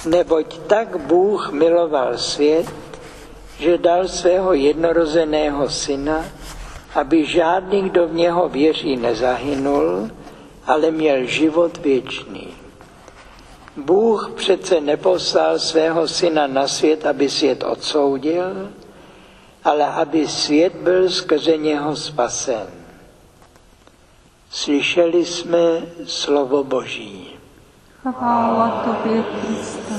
Neboť tak Bůh miloval svět, že dal svého jednorozeného syna, aby žádný, kdo v něho věří, nezahynul, ale měl život věčný. Bůh přece neposlal svého syna na svět, aby svět odsoudil, ale aby svět byl skrze něho spasen. Slyšeli jsme slovo Boží. Chvála tobě, Kriste.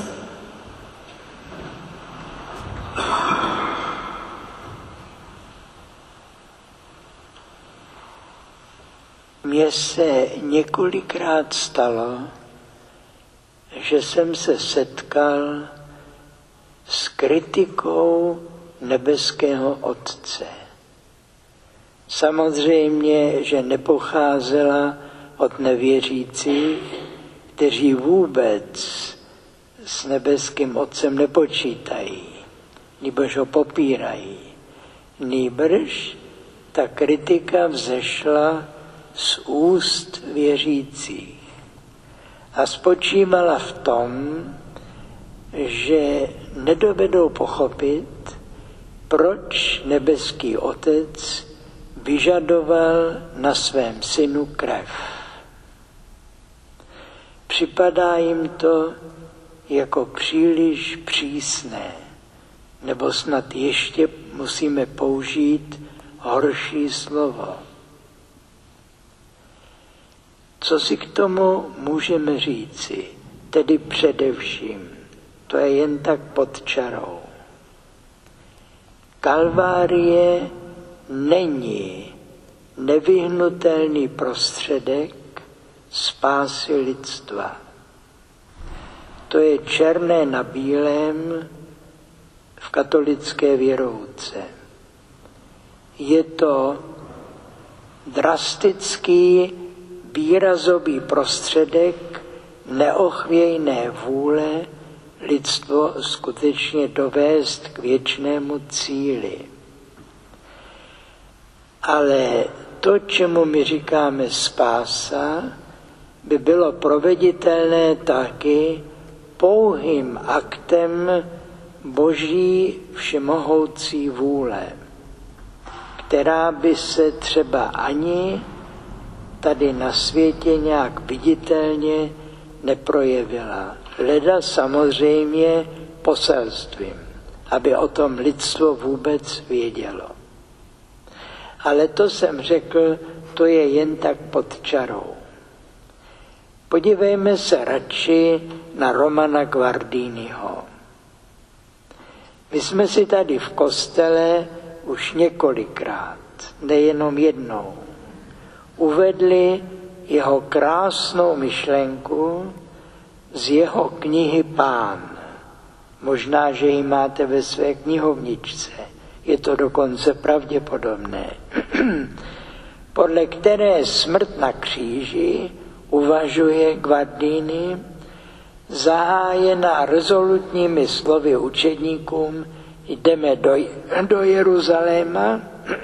Mně se několikrát stalo, že jsem se setkal s kritikou nebeského Otce. Samozřejmě, že nepocházela od nevěřících, kteří vůbec s nebeským Otcem nepočítají, nýbrž ho popírají. Nýbrž ta kritika vzešla z úst věřících a spočívala v tom, že nedovedou pochopit, proč nebeský Otec vyžadoval na svém synu krev. Připadá jim to jako příliš přísné, nebo snad ještě musíme použít horší slovo. Co si k tomu můžeme říci? Tedy především, to je jen tak pod čarou. Kalvárie není nevyhnutelný prostředek spásy lidstva. To je černé na bílém v katolické věrouce. Je to drastický výrazový prostředek neochvějné vůle lidstvo skutečně dovést k věčnému cíli. Ale to, čemu my říkáme spása, by bylo proveditelné taky pouhým aktem Boží všemohoucí vůle, která by se třeba ani tady na světě nějak viditelně neprojevila. Leda samozřejmě poselstvím, aby o tom lidstvo vůbec vědělo. Ale to jsem řekl, to je jen tak pod čarou. Podívejme se radši na Romana Guardiniho. My jsme si tady v kostele už několikrát, nejenom jednou, uvedli jeho krásnou myšlenku z jeho knihy Pán. Možná, že ji máte ve své knihovničce. Je to dokonce pravděpodobné. Podle které smrt na kříži, uvažuje Guardini, zahájená rezolutními slovy učedníkům, jdeme do Jeruzaléma,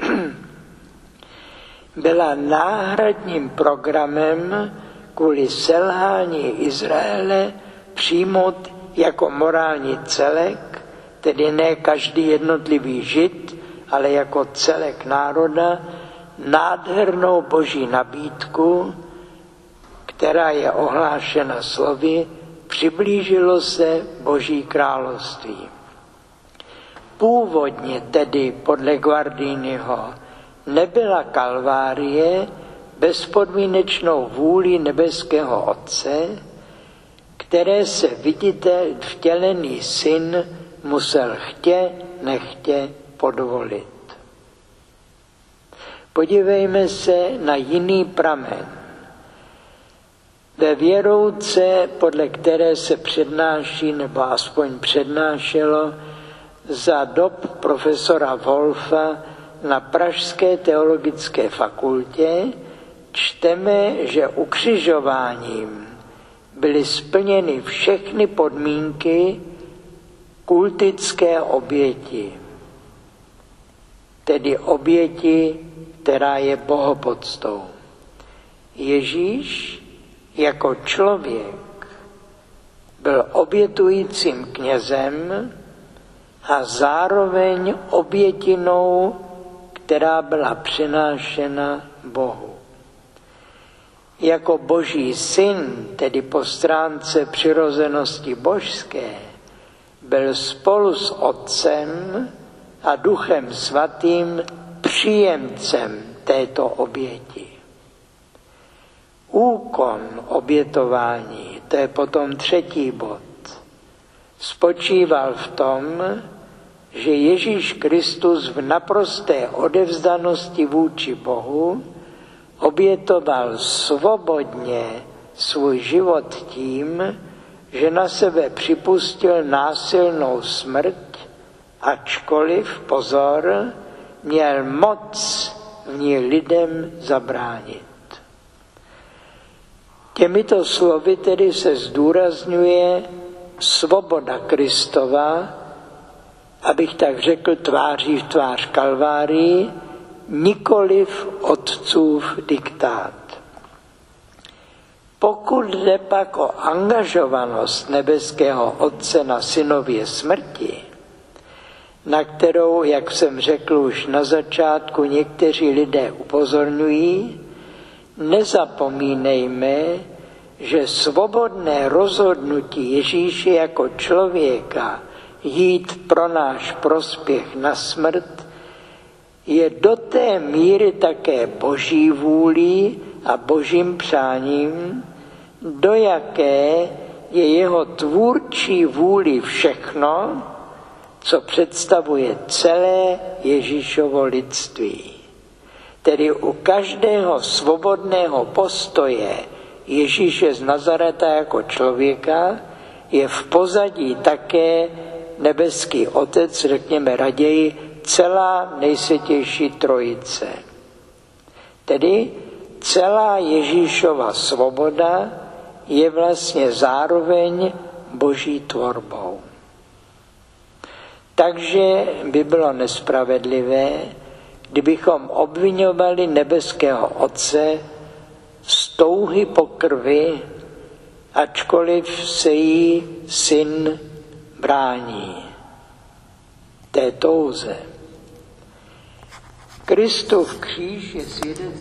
byla náhradním programem kvůli selhání Izraele přijmout jako morální celek, tedy ne každý jednotlivý Žid, ale jako celek národa, nádhernou boží nabídku, která je ohlášena slovy, přiblížilo se Boží království. Původně tedy podle Guardiniho nebyla kalvárie bezpodmínečnou vůlí nebeského Otce, které se vtělený syn musel chtě nechtě podvolit. Podívejme se na jiný pramen. Ve věrouce, podle které se přednáší, nebo aspoň přednášelo, za dob profesora Wolfa na Pražské teologické fakultě, čteme, že ukřižováním byly splněny všechny podmínky kultické oběti, tedy oběti, která je bohopoctou. Ježíš jako člověk byl obětí obětujícím knězem a zároveň obětinou, která byla přinášena Bohu. Jako Boží syn, tedy po stránce přirozenosti božské, byl spolu s Otcem a Duchem Svatým příjemcem této oběti. Úkon obětování, to je potom třetí bod, spočíval v tom, že Ježíš Kristus v naprosté odevzdanosti vůči Bohu obětoval svobodně svůj život tím, že na sebe připustil násilnou smrt, ačkoliv, pozor, měl moc v ní lidem zabránit. Těmito slovy tedy se zdůrazňuje svoboda Kristova, abych tak řekl tváří v tvář Kalvárii, nikoliv otcův diktát. Pokud jde pak o angažovanost nebeského Otce na synově smrti, na kterou, jak jsem řekl už na začátku, někteří lidé upozorňují, nezapomínejme, že svobodné rozhodnutí Ježíše jako člověka jít pro náš prospěch na smrt je do té míry také Boží vůlí a Božím přáním, do jaké je jeho tvůrčí vůli všechno, co představuje celé Ježíšovo lidství. Tedy u každého svobodného postoje Ježíše z Nazareta jako člověka je v pozadí také nebeský Otec, řekněme raději, celá nejsvětější trojice. Tedy celá Ježíšova svoboda je vlastně zároveň Boží tvorbou. Takže by bylo nespravedlivé, kdybychom obviňovali nebeského Otce z touhy po krvi, ačkoliv se jí syn brání té touze. Kristův kříž je svědectvím